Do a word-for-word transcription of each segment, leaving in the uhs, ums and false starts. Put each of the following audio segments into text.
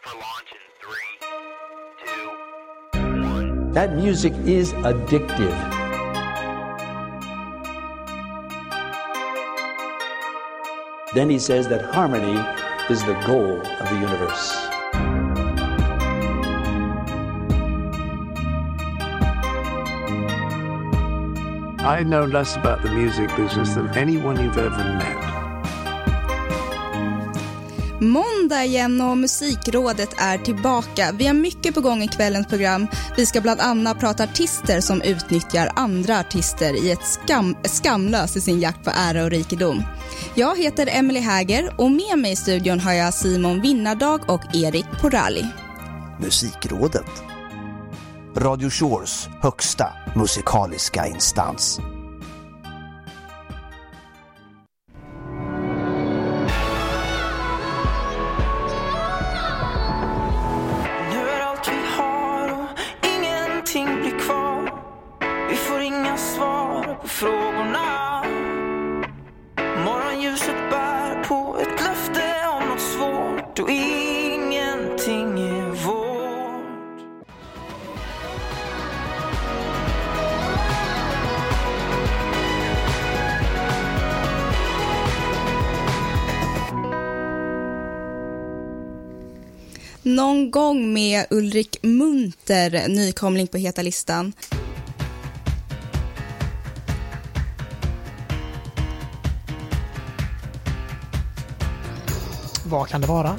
That music is addictive. Then he says that harmony is the goal of the universe. I know less about the music business than anyone you've ever met. Måndag igen och Musikrådet är tillbaka. Vi har mycket på gång i kvällens program. Vi ska bland annat prata artister som utnyttjar andra artister i ett skam, skamlös i sin jakt på ära och rikedom. Jag heter Emily Häger och med mig i studion har jag Simon Vinnardag och Erik Porali. Musikrådet. Radio Shores högsta musikaliska instans. Frågorna. Morgonljuset bär på ett löfte om något svårt och ingenting är vårt. Någon gång med Ulrik Munter, nykomling på Heta listan. Vad kan det vara?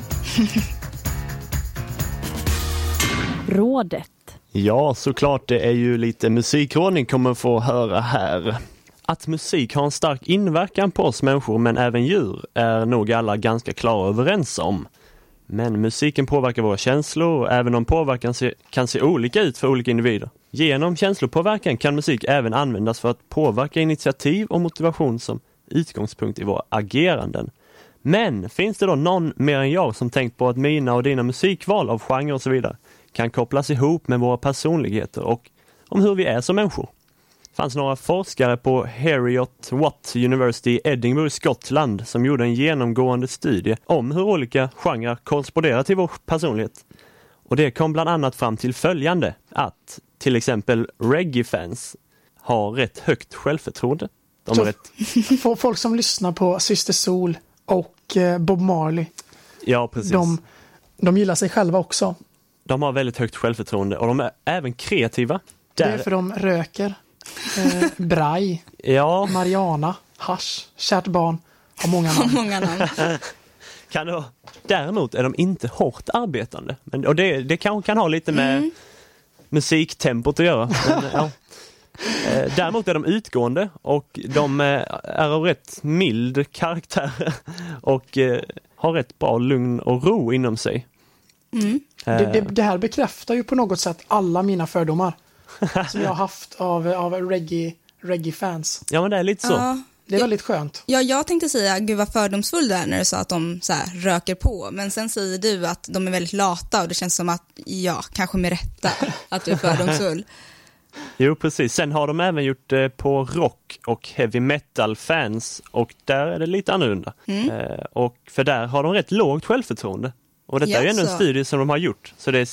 Rådet. Ja, såklart det är ju lite musikråd ni kommer få höra här. Att musik har en stark inverkan på oss människor men även djur är nog alla ganska klara överens om. Men musiken påverkar våra känslor och även om påverkan kan se olika ut för olika individer. Genom känslopåverkan kan musik även användas för att påverka initiativ och motivation som utgångspunkt i våra ageranden. Men finns det då någon mer än jag som tänkt på att mina och dina musikval av genre och så vidare kan kopplas ihop med våra personligheter och om hur vi är som människor? Det fanns några forskare på Heriot Watt University i Edinburgh, Skottland som gjorde en genomgående studie om hur olika genrer korresponderar till vår personlighet. Och det kom bland annat fram till följande, att till exempel reggae-fans har rätt högt självförtroende. De Så, rätt... Folk som lyssnar på Syster Sol och Bob Marley. Ja, precis. De, de gillar sig själva också. De har väldigt högt självförtroende och de är även kreativa. Där... Det är för de röker. Eh, braj. Ja. Mariana. Hasch. Kärt barn. Har många namn. många namn. Kan det, däremot är de inte hårt arbetande. Men, och det, det kan, kan ha lite med mm. musiktempot att göra. Men, ja. Eh, däremot är de utgående och de eh, är av rätt mild karaktär och eh, har rätt bra lugn och ro inom sig. Mm. Eh. Det, det, det här bekräftar ju på något sätt alla mina fördomar som jag har haft av, av reggae, reggae-fans. Ja, men det är lite så. Ja. Det är väldigt skönt. Ja, jag tänkte säga, gud vad fördomsfull där när du sa att de så här, röker på. Men sen säger du att de är väldigt lata och det känns som att, ja, kanske med rätta att du är fördomsfull. Jo, precis. Sen har de även gjort det på rock- och heavy metal-fans och där är det lite annorlunda. Mm. Eh, och för där har de rätt lågt självförtroende. Och detta yes, är ju ändå en studie som de har gjort. Så det är,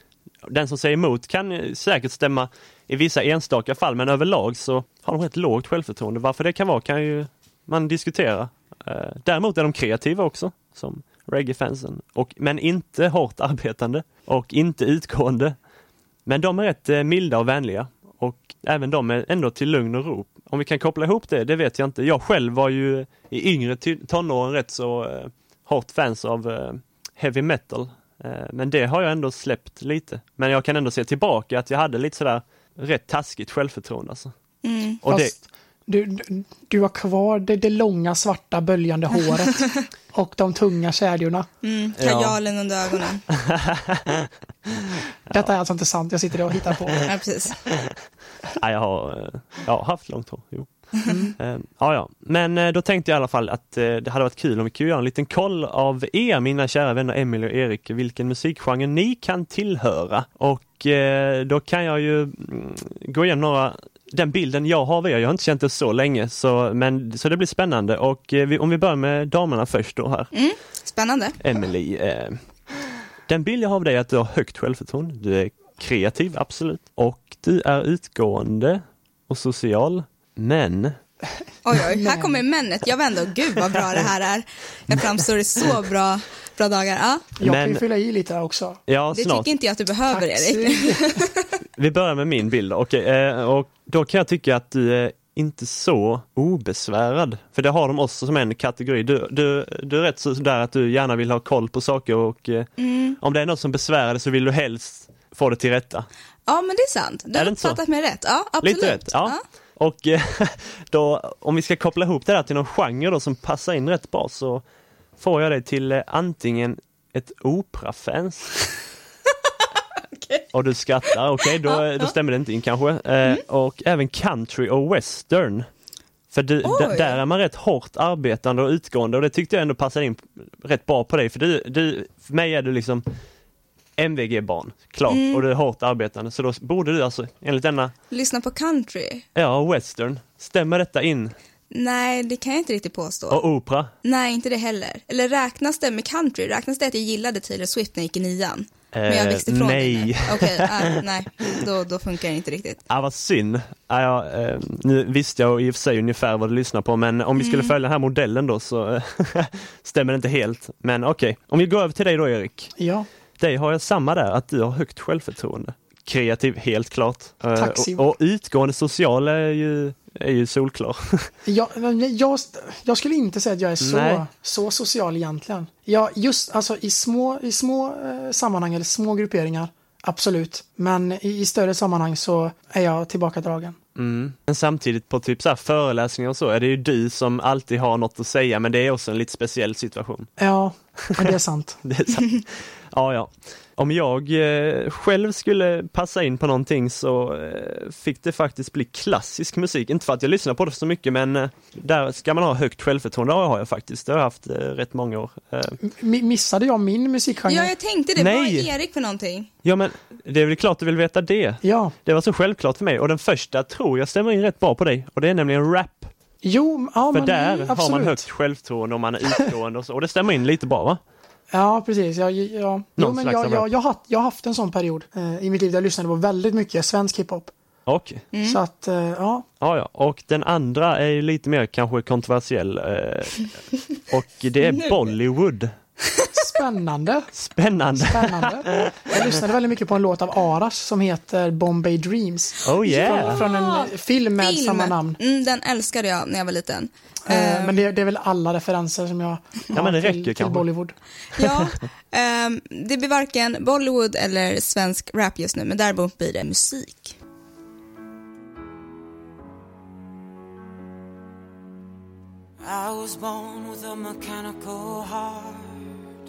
den som säger emot kan säkert stämma i vissa enstaka fall, men överlag så har de rätt lågt självförtroende. Varför det kan vara kan ju man diskutera. Eh, däremot är de kreativa också, som reggae-fansen. Och, men inte hårt arbetande och inte utgående. Men de är rätt eh, milda och vänliga och även de är ändå till lugn och ro. Om vi kan koppla ihop det, det vet jag inte. Jag själv var ju i yngre tonåren rätt så eh, hårt fans av eh, heavy metal. Eh, men det har jag ändå släppt lite. Men jag kan ändå se tillbaka att jag hade lite sådär rätt taskigt självförtroende. Alltså. Mm. Och det... du, du, du har kvar det, det långa svarta böljande håret och de tunga kedjorna. Mm, kajalen ja. under ögonen. Detta är alltså inte sant, jag sitter där och hittar på. Ja, precis. Ja, jag har jag har haft långt hår, jo. Mm. Uh, ja, ja. Men uh, då tänkte jag i alla fall att uh, det hade varit kul om vi kunde göra en liten koll av er, mina kära vänner Emily och Erik, vilken musikgenre ni kan tillhöra. Och uh, då kan jag ju mm, gå igenom några, den bilden jag har av er. Jag har inte känt det så länge, så, men, så det blir spännande. Och uh, vi, om vi börjar med damerna först då här. Mm, spännande. Emily, uh, Den bild jag har av dig är att du har högt självförtroende. Du är kreativ, absolut. Och du är utgående och social. Men... Oj, oj, här kommer männet. Jag vänder, gud vad bra det här är. Jag framstår i så bra, bra dagar. Ja. Jag Men, kan ju fylla i lite här också. Ja, det snart. tycker inte jag att du behöver, Tack, Erik. Vi börjar med min bild. Okej, eh, och då kan jag tycka att du är inte så obesvärad. För det har de också som en kategori. Du, du, du är rätt så där att du gärna vill ha koll på saker och eh, mm. om det är något som besvärar dig så vill du helst få det till rätta. Ja, men det är sant. Du har uppfattat mig rätt. Ja, absolut. Lite rätt, ja. ja. Och då, om vi ska koppla ihop det där till någon genre då som passar in rätt bra, så får jag det till eh, antingen ett operafans. Okay. Och du skrattar, okej, okay, då, ja, då stämmer det inte in kanske. Eh, mm. Och även country och western. För du, d- där är man rätt hårt arbetande och utgående, och det tyckte jag ändå passade in rätt bra på dig. För, du, du, för mig är du liksom M V G-barn, klart, mm. och du är hårt arbetande. Så då borde du alltså, enligt denna... Lyssna på country. Ja, western. Stämmer detta in? Nej, det kan jag inte riktigt påstå. Och opera? Nej, inte det heller. Eller räknas det med country? Räknas det att jag gillade Taylor Swift när jag gick i nian? Men jag växte ifrån nej. Okej, okay, uh, nej, då, då funkar det inte riktigt. Ja, vad synd. Ja, ja, eh, nu visste jag i och för sig ungefär vad du lyssnar på, men om vi skulle mm. följa den här modellen då så stämmer det inte helt. Men okej, okay. Om vi går över till dig då, Erik. Ja. Dig har jag samma där, att du har högt självförtroende. Kreativ, helt klart. Tack, och, och utgående social är ju, är ju solklar. jag, jag, jag skulle inte säga att jag är så, så social egentligen. Jag, just alltså, i små, i små eh, sammanhang eller små grupperingar, absolut. Men i, i större sammanhang så är jag tillbakadragen. Mm. Men samtidigt på typ så här föreläsningar och så är det ju du som alltid har något att säga, men det är också en lite speciell situation. Ja, det är sant. det är sant. Ja, ja. Om jag eh, själv skulle passa in på någonting så eh, fick det faktiskt bli klassisk musik. Inte för att jag lyssnar på det så mycket, men eh, där ska man ha högt självförtroende. Det har jag faktiskt. Det har jag haft eh, rätt många år. Eh. M- missade jag min musikgenre? Ja, jag tänkte det. Nej. Vad är Erik för någonting? Ja, men det är väl klart du vill veta det. Ja. Det var så självklart för mig. Och den första tror jag stämmer in rätt bra på dig. Och det är nämligen rap. Jo, ja, för men där absolut. har man högt självförtroende och man är utgående och så. Och det stämmer in lite bra, va? Ja, precis. Jag, jag, jo, men jag, jag, jag, har, jag har haft en sån period eh, i mitt liv där jag lyssnade på väldigt mycket svensk hiphop. Okej. Okay. Mm. Så att, eh, ja. Ja, ja. Och den andra är ju lite mer kanske kontroversiell. Eh, och det är Bollywood. Spännande. Spännande. Spännande. Jag lyssnade väldigt mycket på en låt av Arash som heter Bombay Dreams. Oh yeah. Från, från en film med film. samma namn. Mm, den älskade jag när jag var liten. Uh, men det, det är väl alla referenser som jag ja, men det till, räcker, till Bollywood. Ja, um, det blir varken Bollywood eller svensk rap just nu, men däremot blir det musik. I was born with a mechanical heart,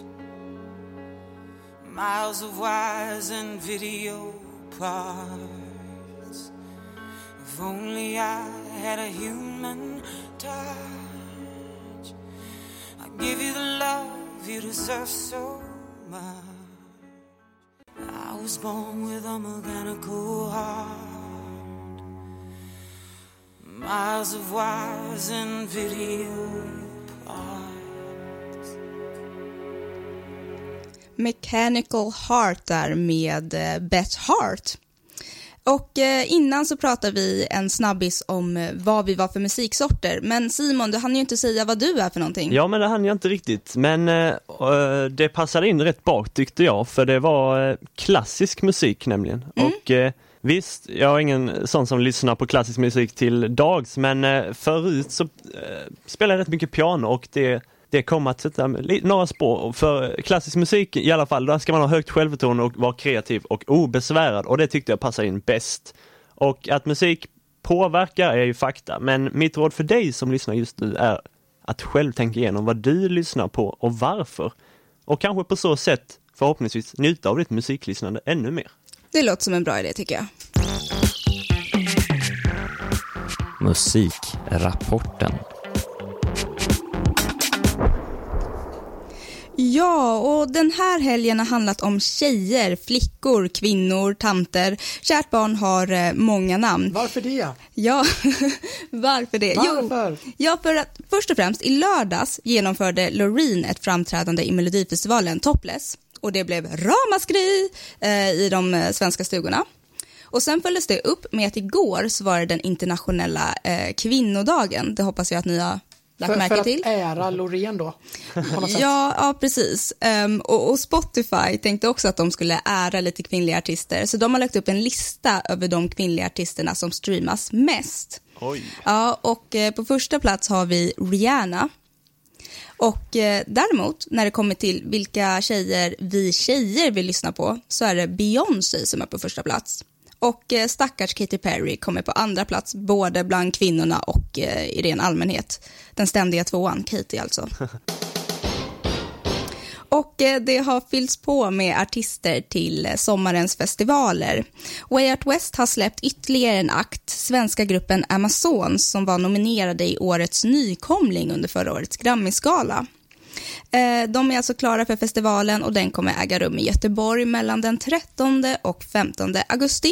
miles of wires and video parts. If only I had a human touch, I'd give you the love you deserve so much. I was born with a mechanical heart, miles of wires and video parts. Mechanical Heart där med Beth Hart. Och eh, innan så pratade vi en snabbis om eh, vad vi var för musiksorter. Men Simon, du hann ju inte säga vad du är för någonting. Ja, men det hann jag inte riktigt. Men eh, det passade in rätt bak tyckte jag. För det var eh, klassisk musik nämligen. Mm. Och eh, visst, jag är ingen sån som lyssnar på klassisk musik till dags. Men eh, förut så eh, spelade jag rätt mycket piano och det... Det kommer att sätta några spår. För klassisk musik i alla fall, där ska man ha högt självförtroende och vara kreativ och obesvärad. Och det tyckte jag passar in bäst. Och att musik påverkar är ju fakta. Men mitt råd för dig som lyssnar just nu är att själv tänka igenom vad du lyssnar på och varför. Och kanske på så sätt förhoppningsvis njuta av ditt musiklyssnande ännu mer. Det låter som en bra idé tycker jag. Musikrapporten. Ja, och den här helgen har handlat om tjejer, flickor, kvinnor, tanter. Kärt barn har eh, många namn. Varför det? Ja, varför det? Varför? Jo, ja, för att först och främst i lördags genomförde Loreen ett framträdande i Melodifestivalen Topless. och det blev ramaskri eh, i de eh, svenska stugorna. Och sen följdes det upp med att igår så var det den internationella eh, kvinnodagen. Det hoppas jag att ni har lagt för, märke för till. För att ära Loreen då, på något sätt. Ja, ja, precis. Um, och, och Spotify tänkte också att de skulle ära lite kvinnliga artister. Så de har lagt upp en lista över de kvinnliga artisterna som streamas mest. Oj. Ja, och eh, på första plats har vi Rihanna. Och eh, däremot, när det kommer till vilka tjejer vi tjejer vill lyssna på, så är det Beyoncé som är på första plats. Och eh, stackars Katy Perry kommer på andra plats, både bland kvinnorna och eh, i ren allmänhet. Den ständiga tvåan, Katy alltså. Och eh, det har fyllts på med artister till eh, sommarens festivaler. Way Out West har släppt ytterligare en akt, svenska gruppen Amazons, som var nominerade i årets nykomling under förra årets Grammy-skala. Eh, de är alltså klara för festivalen och den kommer äga rum i Göteborg mellan den trettonde och femtonde augusti.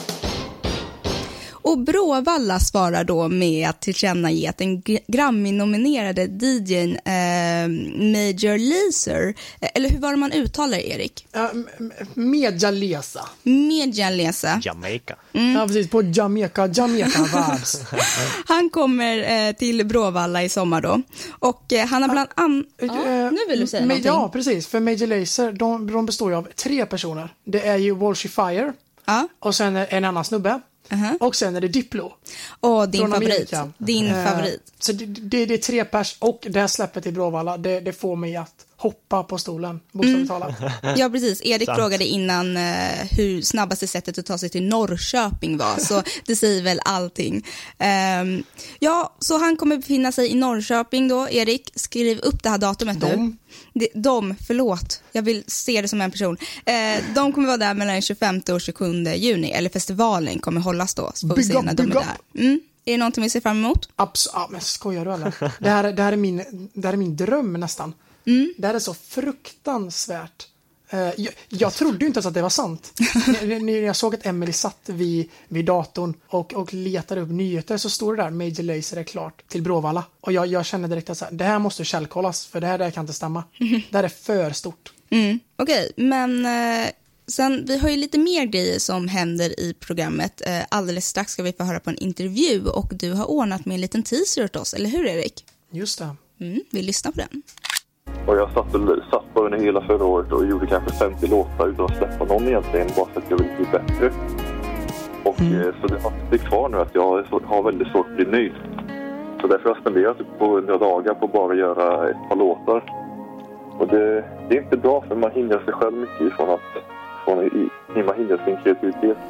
Och Bråvalla svarar då med att tillkännage att den Grammy-nominerade D J:n eh, Major Lazer, eller hur var det man uttalar, Erik? Uh, Meja Lesa. Meja Lesa. Jamaica. Mm. Ja, precis, på Jamaica, Jamaica vibes. Han kommer eh, till Bråvalla i sommar då. Och eh, han har bland annat... Uh, ja, nu vill du säga ma- någonting. Ja, precis. För Major Lazer, de, de består ju av tre personer. Det är ju Walshy Fire. Ja. Och sen en annan snubbe. Uh-huh. Och sen är det Diplo. Åh, din favorit. Din uh, favorit. Så det, det, det är tre pers och det här släppet i Bråvalla, det, det får mig att hoppa på stolen, bokstavligt talat. Ja, precis. Erik frågade innan uh, hur snabbaste sättet att ta sig till Norrköping var, så det säger väl allting. Um, ja, så han kommer befinna sig i Norrköping då. Erik, skriv upp det här datumet de. nu. De, de, förlåt. Jag vill se det som en person. Uh, de kommer vara där mellan den tjugofemte och tjugosjunde juni, eller festivalen kommer hållas då. Så får vi se när de är där. Mm. Är det någonting vi ser fram emot? Absolut. Ja, men skojar du eller? Det här, det här, är, min, det här är min dröm nästan. Mm. Det här är så fruktansvärt. Uh, jag, jag trodde ju inte ens att det var sant. när, när jag såg att Emily satt vid, vid datorn och, och letade upp nyheter, så stod det där Major Lazer är klart till Bråvalla. Och jag, jag kände direkt att så här, det här måste källkollas, för det här, det här kan inte stämma. Mm. Det här är för stort. Mm. Okej, okay, men uh, sen, vi har ju lite mer grejer som händer i programmet. Uh, alldeles strax ska vi få höra på en intervju, och du har ordnat med en liten teaser åt oss, eller hur Erik? Just det. Mm, vi lyssnar på den. Och jag satt, satt på den hela förra året och gjorde kanske femtio låtar utan att släppa någon egentligen, bara för att jag vill bli bättre. Och mm. så det har blivit kvar nu att jag har väldigt svårt att bli nöjd. Så därför har jag spenderat på några dagar på bara att göra ett par låtar. Och det, det är inte bra, för man hindrar sig själv mycket ifrån att från, i, man hindrar sin kreativitet.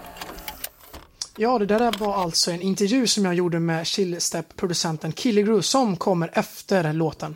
Ja, det där var alltså en intervju som jag gjorde med Chillstep-producenten Killigrew, som kommer efter låten.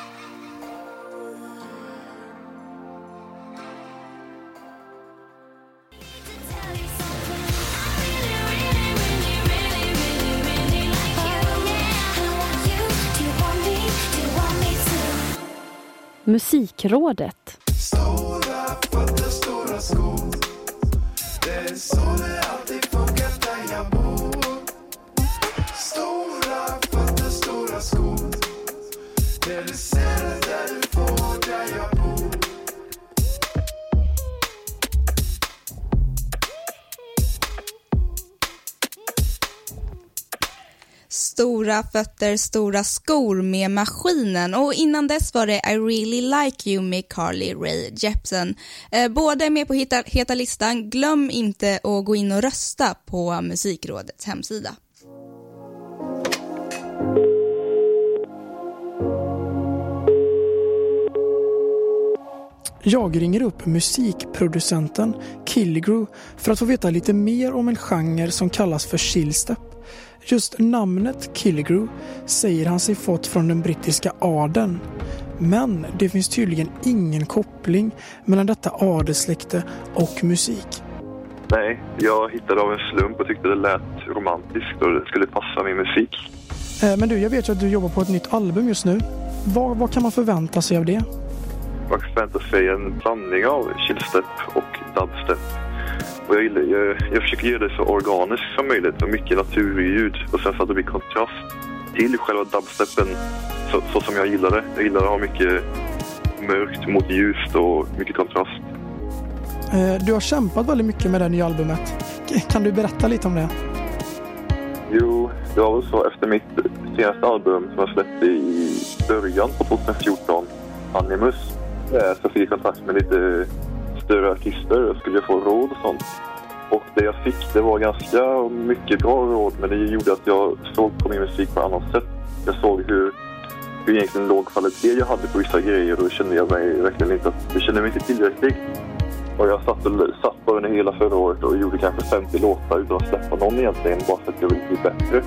Musikrådet. Stora fötter, stora skor. Det är så det alltid funkar där jag bor. Stora fötter, stora skor. Det är det stället där du får där jag bor. Stora fötter, stora skor med Maskinen. Och innan dess var det I Really Like You med Carly Rae Jepsen. Eh, båda är med på heta, heta listan. Glöm inte att gå in och rösta på Musikrådets hemsida. Jag ringer upp musikproducenten Killigrew för att få veta lite mer om en genre som kallas för chillstep. Just namnet Killigrew säger han sig fått från den brittiska adeln. Men det finns tydligen ingen koppling mellan detta adelssläkte och musik. Nej, jag hittade av en slump och tyckte det lät romantiskt och det skulle passa min musik. Men du, jag vet ju att du jobbar på ett nytt album just nu. Vad, vad kan man förvänta sig av det? Man förväntar sig en blandning av chillstep och dubstep. Och jag, jag, jag försöker göra det så organiskt som möjligt och mycket naturljud. Och sen så att det blir kontrast till själva dubstepen så, så som jag gillar det. Jag gillar att ha mycket mörkt mot ljust och mycket kontrast. Eh, du har kämpat väldigt mycket med det nya albumet. Kan du berätta lite om det? Jo, det var väl så efter mitt senaste album som jag släppte i början på tjugohundrafjorton, Animus, så fick jag kontakt med lite större artister. Jag skulle få råd och sånt. Och det jag fick, det var ganska mycket bra råd, men det gjorde att jag såg på min musik på ett annat sätt. Jag såg hur, hur egentligen låg kvalitet jag hade på vissa grejer, och då kände jag mig verkligen inte att jag kände mig inte tillräcklig. Och jag satt, och, satt bara under hela förra året och gjorde kanske femtio låtar utan att släppa någon egentligen, bara för att jag ville bli bättre.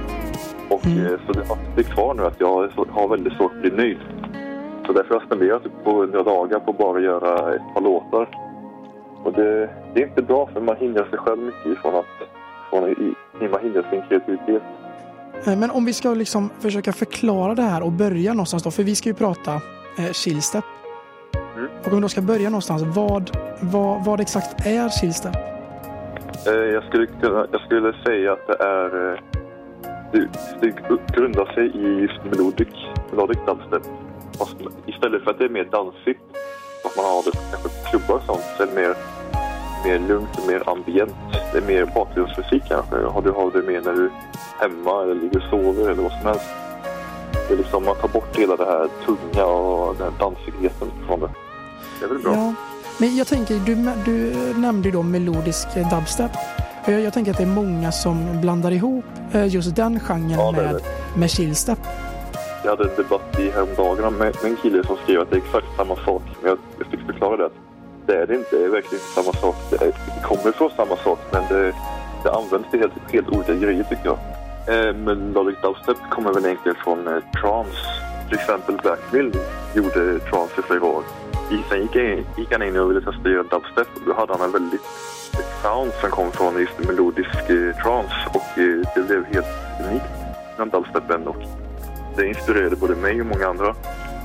Och mm. så det är kvar nu att jag har väldigt svårt att bli nöjd. Så därför har jag spenderat på hundra dagar på bara att göra ett par låtar. Och det, det är inte bra, för man hindrar sig själv mycket ifrån att från, i, man hindrar sin kreativitet. Men om vi ska liksom försöka förklara det här och börja någonstans då, för vi ska ju prata eh, Chillstep. Mm. Och om vi då ska börja någonstans, vad, vad, vad exakt är Chillstep? Eh, jag, skulle kunna, jag skulle säga att det är eh, det, det grundar sig i just melodic, melodic dubstep. Fast istället för att det är mer dansigt, att man har det kanske klubbar och sånt, så är det mer, mer lugnt och mer ambient. Det är mer bakgrundsmusik kanske. Har du har det mer när du är hemma eller ligger och sover eller vad som helst. Det är liksom, man tar bort hela det här tunga och den här dansigheten från det. Det är väl bra. Ja, men jag tänker, du, du nämnde ju då melodisk dubstep. Jag, jag tänker att det är många som blandar ihop just den genren ja, med, med Chillstep. Jag hade en debatt i häromdagarna med, med en kille som skrev att det är exakt samma sak. Men jag, jag fick förklara det. Det är det inte. Det är verkligen inte samma sak. Det, är, det kommer från samma sak, men det, det används till helt, helt olika grejer tycker jag. Eh, men Melodic Dubstep kommer väl egentligen från eh, trance. Till exempel Blackmill gjorde trance i flera år. Sen gick, gick han in och ville testa dubstep, och då hade han en väldigt ett sound som kom från just melodisk eh, trance, och eh, det blev helt unikt med dubstepen, och det inspirerade både mig och många andra.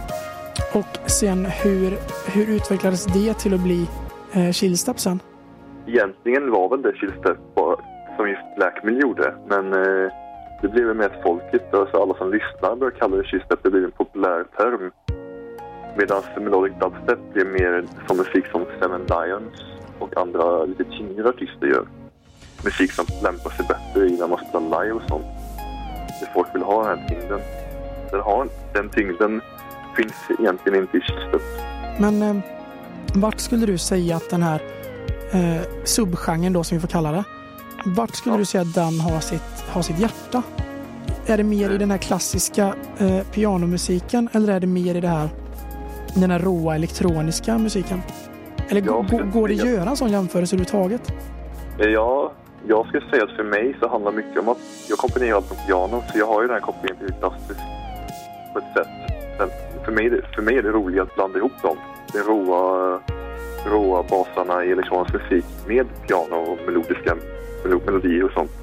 Och sen hur, hur utvecklades det till att bli eh, Chillstep sen? Egentligen var väl det Chillstep som just Blackmill gjorde, men eh, det blev med att folket, alltså alla som lyssnar, började kalla det Chillstep. Det blev en populär term. Medan Melodic Dubstep blev mer som musik som Seven Lions och andra lite tyngre artister gör. Musik som lämpar sig bättre i när man spelar live och sånt. Det folk vill ha den här tyngden. Den, har, den tyngden finns egentligen inte i Chillstep. Men eh, vart skulle du säga att den här eh, subgenren då, som vi får kalla det, vart skulle ja. du säga att den har sitt, har sitt hjärta? Är det mer mm. i den här klassiska eh, pianomusiken, eller är det mer i det här den här råa elektroniska musiken? Eller ja, g- går det att göra en sån jämförelse överhuvudtaget? Ja, jag ska säga att för mig så handlar mycket om att jag komponerar allt på piano, så jag har ju den här kopplingen till klassiskt på ett sätt. Men för mig, för mig är det roligt att blanda ihop dem. De råa, råa basarna i elektronisk musik med piano och melodiska melodier och sånt.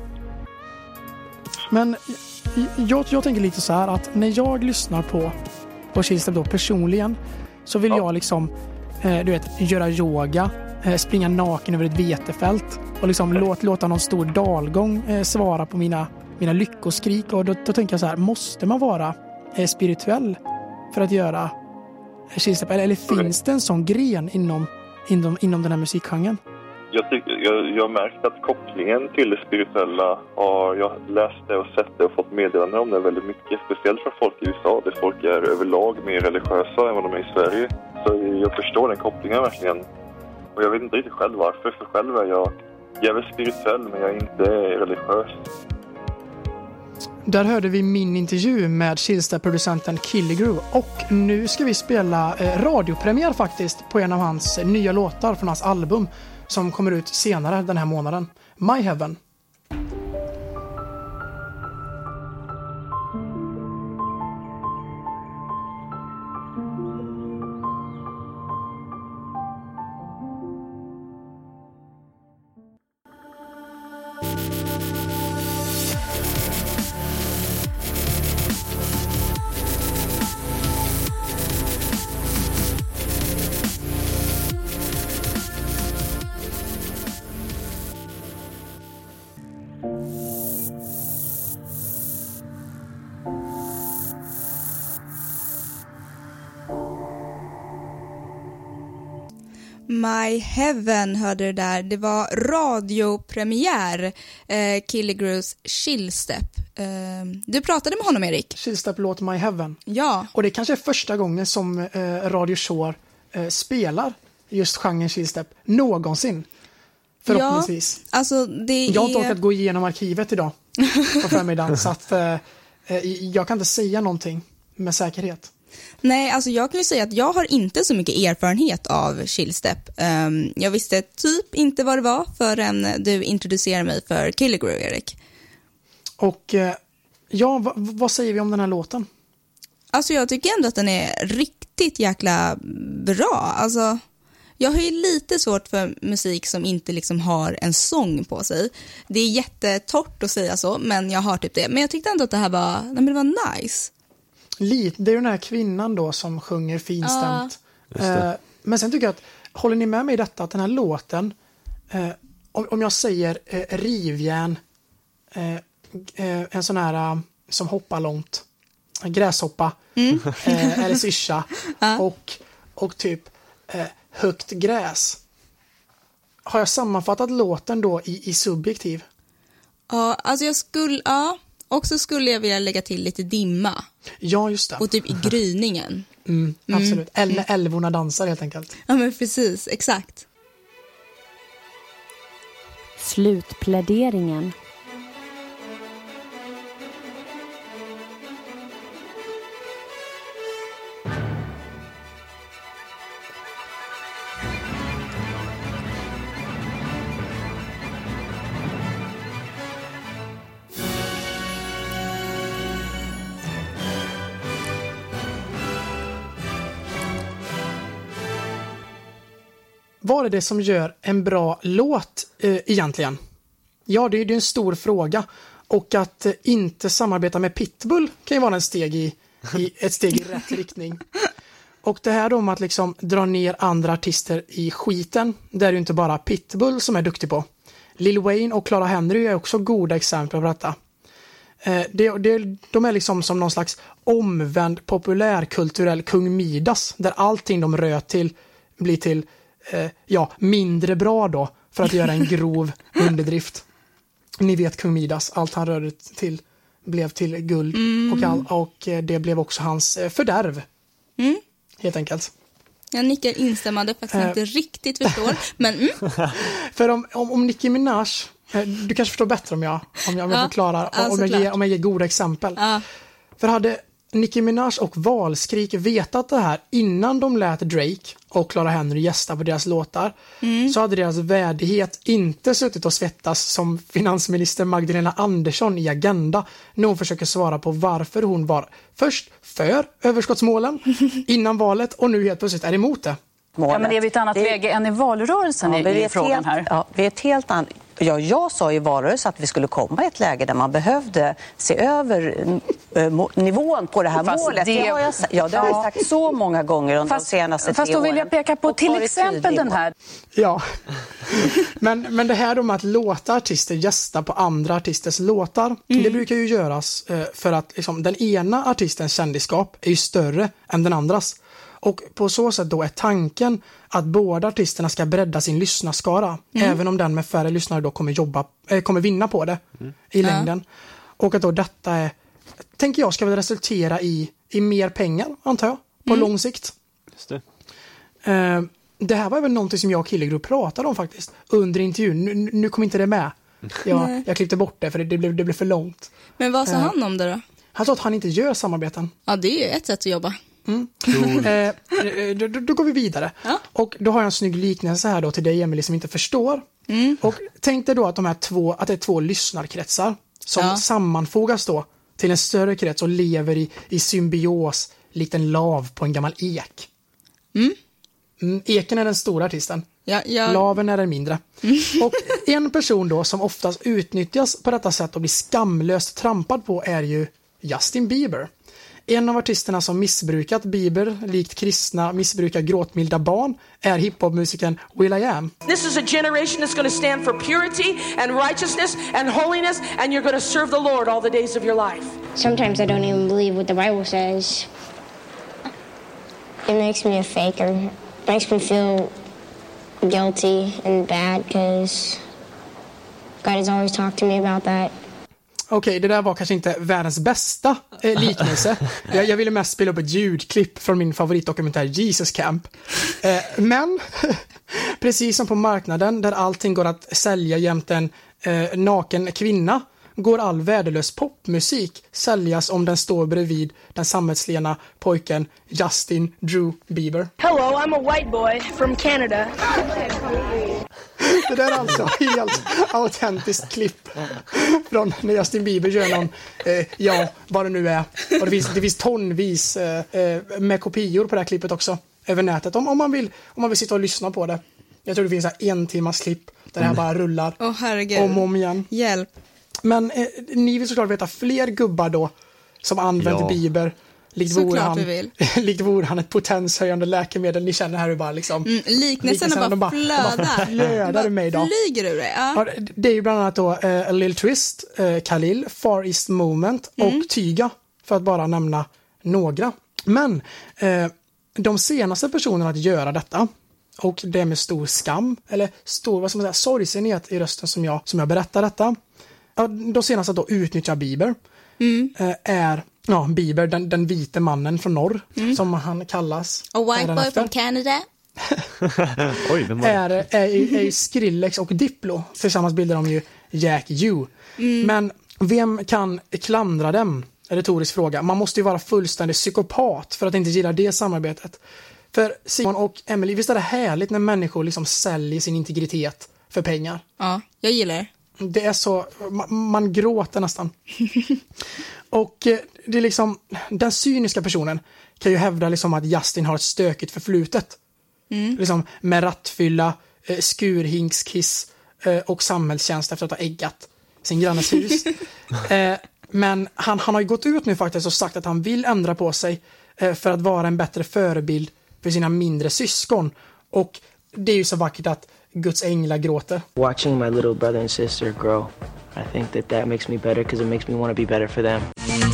Men jag, jag tänker lite så här att när jag lyssnar på på Chillstep då personligen, så vill ja. jag liksom eh, du vet, göra yoga, eh, springa naken över ett vetefält och liksom låt, låta någon stor dalgång eh, svara på mina, mina lyckoskrik, och då, då tänker jag så här, måste man vara eh, spirituell för att göra eh, Chillstep, eller, eller finns det en sån gren inom, inom, inom den här musikgenren? Jag, tycker, jag, jag har märkt att kopplingen till det spirituella, och jag har läst det och sett det och fått meddelanden om det väldigt mycket, speciellt från folk i U S A där folk är överlag mer religiösa än vad de är i Sverige. Så jag förstår den kopplingen verkligen, och jag vet inte riktigt själv varför, för själv är jag, jag är väl spirituell men jag är inte religiös. Där hörde vi min intervju med Chillstep-producenten Killigrew, och nu ska vi spela eh, radiopremiär faktiskt på en av hans eh, nya låtar från hans album som kommer ut senare den här månaden, My Heaven. My Heaven hörde det där. Det var radiopremiär, eh, Killigrew's Chillstep. Eh, du pratade med honom, Erik. Chillstep låt My Heaven. Ja. Och det kanske är första gången som eh, Radio Shore eh, spelar just genren Chillstep någonsin. Förhoppningsvis. Ja, alltså det jag har inte är... orkat gå igenom arkivet idag på förmiddagen så att eh, jag kan inte säga någonting med säkerhet. Nej, alltså jag kan ju säga att jag har inte så mycket erfarenhet av Chillstep. Um, jag visste typ inte vad det var förrän du introducerade mig för Killigrew, Erik. Och eh, ja, v- vad säger vi om den här låten? Alltså jag tycker ändå att den är riktigt jäkla bra. Alltså jag har ju lite svårt för musik som inte liksom har en sång på sig. Det är jättetort att säga så, men jag har typ det. Men jag tyckte ändå att det här var, nej, men det var nice. Lite, det är ju den här kvinnan då som sjunger finstämt. Ja. Eh, men sen tycker jag att, håller ni med mig i detta att den här låten, eh, om, om jag säger eh, rivjärn, eh, eh, en sån här uh, som hoppar långt, en gräshoppa, mm. eh, eller syrsa, ja. och, och typ eh, högt gräs. Har jag sammanfattat låten då i, i subjektiv? Ja, alltså jag skulle, ja. Och så skulle jag vilja lägga till lite dimma. Ja, just det. Och typ i gryningen. Mm, absolut. Eller mm. älvorna dansar helt enkelt. Ja, men precis. Exakt. Slutpläderingen. Vad är det som gör en bra låt eh, egentligen? Ja, det är ju en stor fråga. Och att eh, inte samarbeta med Pitbull kan ju vara en steg i, i, ett steg i rätt riktning. Och det här då om att liksom dra ner andra artister i skiten, det är ju inte bara Pitbull som är duktig på. Lil Wayne och Clara Henry är också goda exempel på detta. Eh, det, det, de är liksom som någon slags omvänd populärkulturell kung Midas, där allting de rör till blir till Eh, ja, mindre bra då, för att göra en grov underdrift. Ni vet kung Midas, allt han rörde till blev till guld mm. och, all, och eh, det blev också hans eh, fördärv. Mm. Helt enkelt. Jag nickar instämmande för att jag eh. inte riktigt förstår. Men, mm. För om, om, om Nicki Minaj, eh, du kanske förstår bättre om jag, om jag, om jag ja, förklarar, ja, om, jag ger, om jag ger goda exempel. Ja. För hade Nicki Minaj och Valskrik vetat det här innan de lät Drake och Clara Henry gästa på deras låtar, mm. så hade deras värdighet inte suttit och svettas som finansminister Magdalena Andersson i Agenda när hon försöker svara på varför hon var först för överskottsmålen innan valet och nu helt plötsligt är emot det. Målet. Ja, men det är ett annat det... läge än i valrörelsen ja, i, i frågan helt, här. Ja, vi är ett helt annat. Ja, jag sa i valrörelsen att vi skulle komma i ett läge där man behövde se över äh, nivån på det här fast målet. Det, det har jag, ja, det har jag sagt så många gånger under fast, de senaste fast tre åren. Fast då vill jag peka på till exempel den här. Ja, men, men det här om att låta artister gästa på andra artisters låtar, mm. det brukar ju göras eh, för att liksom, den ena artistens kändisskap är ju större än den andras. Och på så sätt då är tanken att båda artisterna ska bredda sin lyssnarskara, mm. även om den med färre lyssnare då kommer jobba, äh, kommer vinna på det mm. i längden. Ja. Och att då detta är, tänker jag, ska väl resultera i, i mer pengar, antar jag, på mm. lång sikt. Just det. Uh, det här var väl någonting som jag och Killigrew pratade om faktiskt under intervjun. Nu, nu kom inte det med. Jag, jag klippte bort det för det, det, blev, det blev för långt. Men vad sa uh, han om det då? Han sa att han inte gör samarbeten. Ja, det är ju ett sätt att jobba. Mm. eh, då, då går vi vidare. Ja. Och då har jag en snygg liknelse här då till dig, Emily, som inte förstår. Mm. Och tänk dig då att de här två, att det är två lyssnarkretsar som ja. sammanfogas då till en större krets och lever i, i symbios, likt en lav på en gammal ek. Mm. Mm, eken är den stora artisten. Ja, ja. Laven är den mindre. Mm. Och en person då som oftast utnyttjas på detta sätt och blir skamlöst trampad på är ju Justin Bieber. En av artisterna som missbrukat Bieber, likt kristna missbrukar gråtmilda barn, är hiphopmusikern will.i.am. This is a generation that's going to stand for purity and righteousness and holiness, and you're going to serve the Lord all the days of your life. Sometimes I don't even believe what the Bible says. It makes me a faker. It makes me feel guilty and bad because God has always talked to me about that. Okej, okay, det där var kanske inte världens bästa eh, liknelse. jag, jag ville mest spela upp ett ljudklipp från min favoritdokumentär Jesus Camp. Eh, men, precis som på marknaden där allting går att sälja jämte en eh, naken kvinna, går all värdelös popmusik säljas om den står bredvid den sammetslena pojken Justin Drew Bieber. Hello, I'm a white boy from Canada. Det där är alltså helt autentiskt klipp från när Justin Bieber gör någon, eh, ja, vad det nu är. Och det finns, det finns tonvis eh, med kopior på det här klippet också över nätet. Om, om, man vill, om man vill sitta och lyssna på det. Jag tror det finns här en timmas klipp där det här bara rullar oh, herregud. om och om igen. Hjälp. Men eh, ni vill såklart veta fler gubbar då som använder ja. Bieber. Likt vore, han, likt vore han ett potenshöjande läkemedel. Ni känner här hur bara liksom... Mm, liknelserna bara flödar. Flödar mig då. Flyger ur det, ja. Ja, det är ju bland annat då uh, Lil Twist, uh, Khalil, Far East Movement och mm. Tyga. För att bara nämna några. Men uh, de senaste personerna att göra detta, och det med stor skam, eller stor, vad ska man säga, sorgsenhet i rösten som jag, som jag berättar detta. Ja, de senaste att då utnyttja Bieber mm. uh, är... Ja, Bieber, den, den vite mannen från norr, mm. som han kallas. A white boy from Canada. Oj, vem var det? är, är, är Skrillex och Diplo. Tillsammans bildar de ju Jack U. Mm. Men vem kan klandra dem? En retorisk fråga. Man måste ju vara fullständig psykopat för att inte gilla det samarbetet. För Simon och Emily, visst är det härligt när människor liksom säljer sin integritet för pengar? Ja, jag gillar det. Det är så, man, man gråter nästan. Och eh, det är liksom, den cyniska personen kan ju hävda liksom att Justin har ett stökigt förflutet. Mm. Liksom med rattfylla, eh, skurhinkskiss eh, och samhällstjänst efter att ha äggat sin grannes hus. eh, men han, han har ju gått ut nu faktiskt och sagt att han vill ändra på sig eh, för att vara en bättre förebild för sina mindre syskon. Och det är ju så vackert att Guds änglar gråter. Watching my little brother and sister grow, I think that that makes me better because it makes me want to be better for them.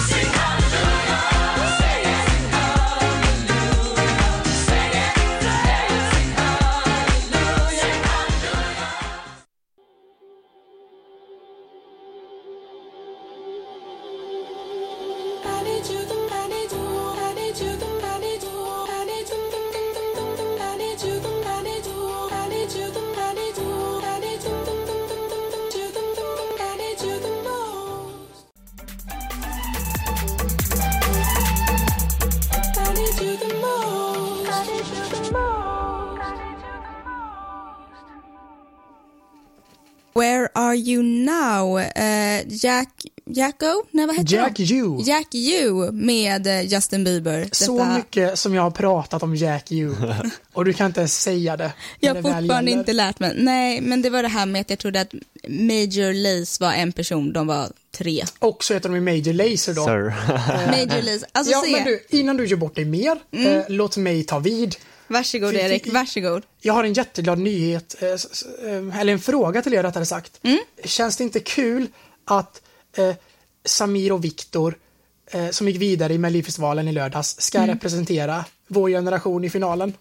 Where are you now? Uh, Jack Jacko? Nej, vad heter Jack U. Jack U med Justin Bieber. Detta... Så mycket som jag har pratat om Jack U. Och du kan inte ens säga det. Jag har fortfarande inte lärt mig. Nej, men det var det här med att jag trodde att Major Lazer var en person. De var tre. Och så heter de ju Major Lazer då. Major Lazer. Alltså, ja, se. Men du, innan du gör bort dig mer, mm. eh, låt mig ta vid. Varsågod Erik, varsågod. Jag har en jätteglad nyhet, eh, eller en fråga till er rättare sagt. Mm. Känns det inte kul att eh, Samir och Viktor, eh, som gick vidare i Melodifestivalen i lördags, ska mm. representera vår generation i finalen?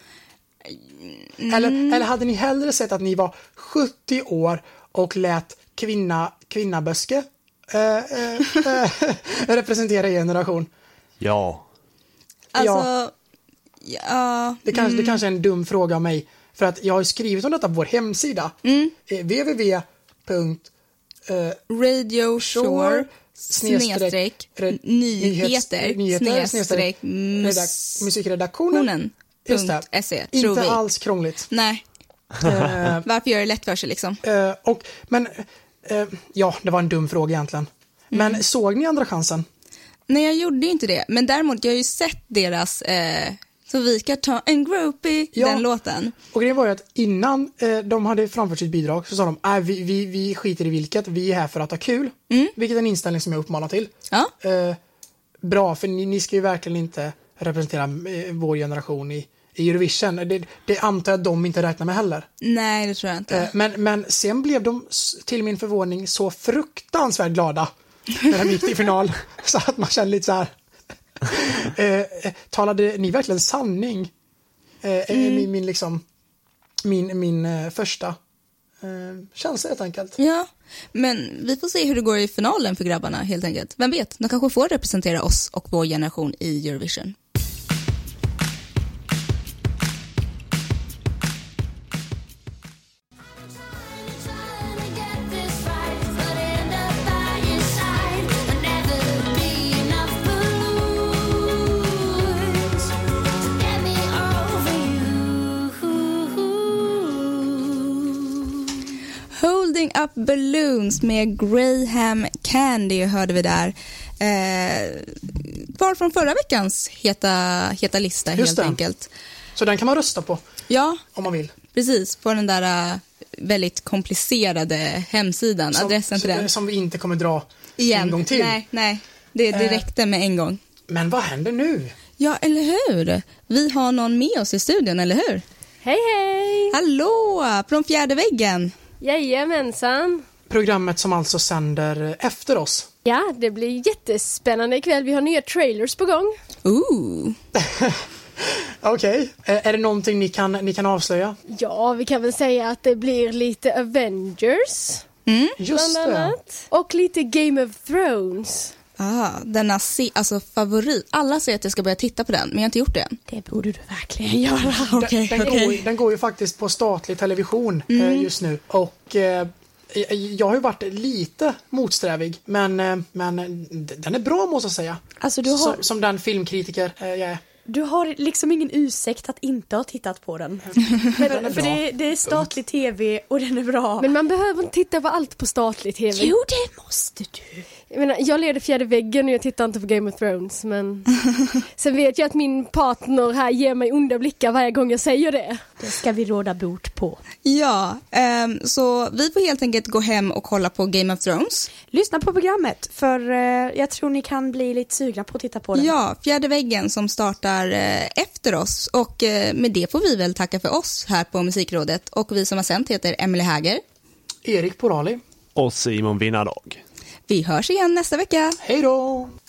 Mm. Eller, eller hade ni hellre sett att ni var sjuttio år och lät kvinna, kvinnaböske eh, eh, eh, representera er generation? Ja. Alltså... Ja. Ja, det, kanske, mm. det kanske är en dum fråga av mig. För att jag har skrivit om detta på vår hemsida. Mm. Eh, www punkt radioshore snedstreck nyheter snedstreck musikredaktionen. Just det. Se, inte vi. Alls krångligt. Nej. uh, Varför gör det lätt för sig liksom? Uh, och, men uh, ja, det var en dum fråga egentligen. Mm. Men såg ni Andra chansen? Nej, jag gjorde inte det. Men däremot, jag har ju sett deras... Eh, så vi kan ta en groupie, ja. Den låten. Och det var ju att innan eh, de hade framfört sitt bidrag så sa de, äh, vi, vi, vi skiter i vilket, vi är här för att ha kul. Mm. Vilket är en inställning som jag uppmanar till. Ja. Eh, bra, för ni, ni ska ju verkligen inte representera eh, vår generation i, i Eurovision. Det, det antar jag att de inte räknar med heller. Nej, det tror jag inte. Eh, men, men sen blev de till min förvåning så fruktansvärt glada när de gick till final. Så att man kände lite så här... eh, talade ni verkligen sanning? Eh, mm. min, min liksom min, min eh, första eh, känsla helt enkelt. Ja, men vi får se hur det går i finalen för grabbarna helt enkelt. Vem vet, de kanske får representera oss och vår generation i Eurovision. Holding Up Balloons med Graham Candy hörde vi där. Eh, kvar från förra veckans heta, heta lista Just helt det. enkelt. Så den kan man rösta på. Ja, om man vill. Precis, på den där uh, väldigt komplicerade hemsidan, Som, adressen till den. Som vi inte kommer dra Igen. en gång till. Nej, nej. Det, det räckte med en gång. Men vad händer nu? Ja, eller hur? Vi har någon med oss i studion, eller hur? Hej, hej! Hallå, från fjärde väggen. Jajamensan. Programmet som alltså sänder efter oss. Ja, det blir jättespännande ikväll. Vi har nya trailers på gång. Ooh. Okej, okay. Är det någonting ni kan, ni kan avslöja? Ja, vi kan väl säga att det blir lite Avengers. Mm. Just det. Och lite Game of Thrones. Ah, denna se- alltså favorit. Alla säger att jag ska börja titta på den, men jag har inte gjort det än. Det borde du verkligen göra. Okay, den, den, okay. går, den går ju faktiskt på statlig television Mm. eh, just nu. Och eh, jag har ju varit lite motsträvig, men, eh, men den är bra måste jag säga. Alltså, du har... som, som den filmkritiker eh, jag är. Du har liksom ingen ursäkt att inte ha tittat på den. för för det, det är statlig tv och den är bra. Men man behöver inte titta på allt på statlig tv. Jo, det måste du. Jag menar, jag leder fjärde väggen och jag tittar inte på Game of Thrones. Men sen vet jag att min partner här ger mig onda blickar varje gång jag säger det. Det ska vi råda bort på. Ja, um, så vi får helt enkelt gå hem och kolla på Game of Thrones. Lyssna på programmet, för uh, jag tror ni kan bli lite sugna på att titta på den. Ja, fjärde väggen som startar uh, efter oss. Och uh, med det får vi väl tacka för oss här på Musikrådet. Och vi som har sänt heter Emily Häger, Erik Porali och Simon Vinnardag. Vi hörs igen nästa vecka. Hej då!